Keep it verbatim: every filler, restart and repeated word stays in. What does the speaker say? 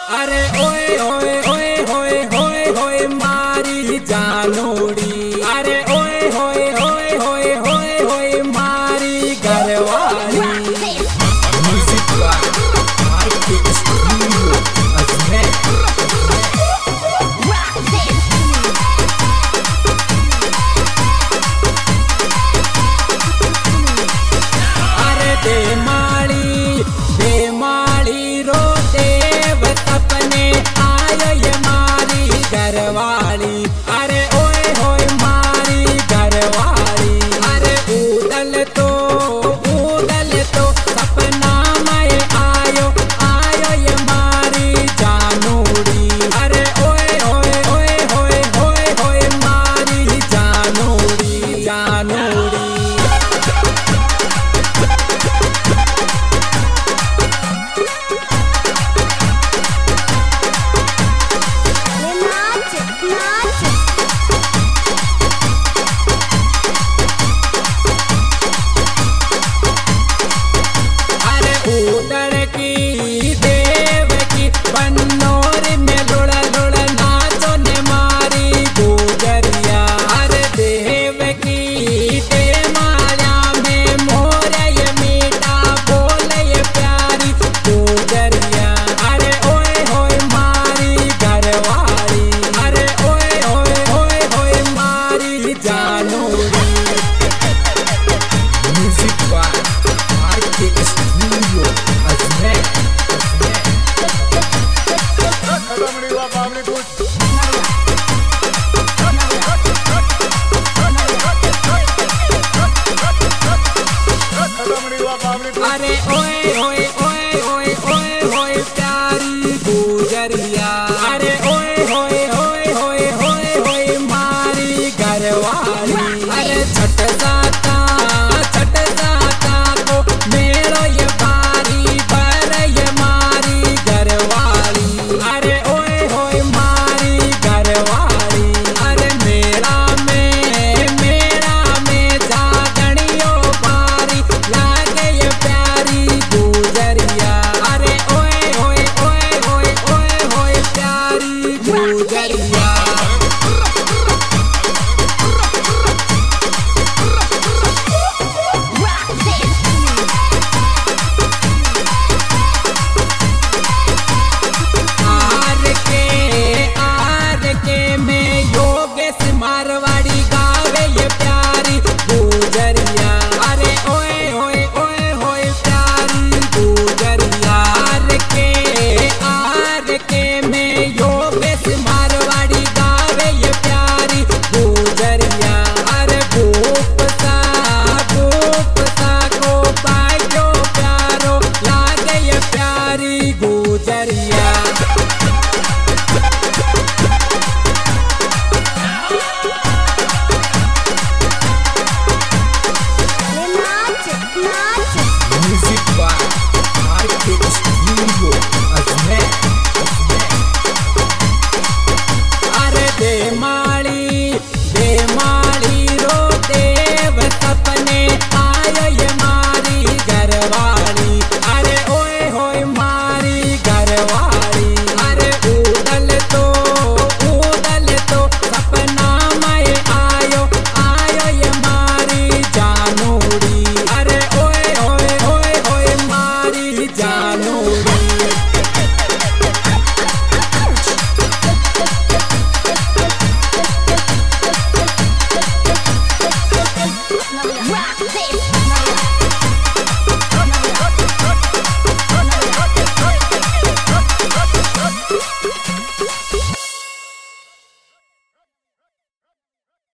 अरे ओए ओए ओए होए होए होए मारी जानोड़ी। अरे ओए होए होए होए होए होए मारी घरवाली। Music by RK studio Ajmer. अरे बेमाली बेमाली रो देव सपने आयो ये मारी घरवाली। अरे ओए होए मारी घरवाली। अरे उदल तो उदल तो सपना में आयो आयो ये मारी जानोड़ी। अरे ओए होए ओए होए होए होए मारी जानोड़ी जानोड़ी। उदड़ की देव की बन्नोर में लुड़ा लुड़ा नाचो ने मारी गुजरिया। अरे देव की देमाया में मोर ये मीठा बोल ये प्यारी गुजरिया। अरे ओए होए मारी घरवाली। अरे ओए होए होए होए मारी जानोड़ी। Music by RK studio Ajmer. अरे ओए होए ओए होए ओए होए प्यारी गुजरिया। अरे ओए होए होए होए होए होए मारी घरवाली। अरे छट जाता छट जाता को मेरो ये बारी पर ये मारी घरवाली। अरे ओए होए मारी घरवाली। अरे मेरा में मेरा में जागणियो बारी लागे ये प्यारी गुजरिया। अरे ओए होए ओए होए ओए होए प्यारी गुजरिया। आर के आर के में योगेश मारवाड़ी गावे ये प्यारी गुजरिया। अरे ओए होए ओए होए प्यारी गुजरिया। आर के आर के में योगेश मारवाड़ी गावे ये प्यारी गुजरिया। अरे भूप सा भूप सा को पायो प्यारो लागे ये प्यारी गुजरिया।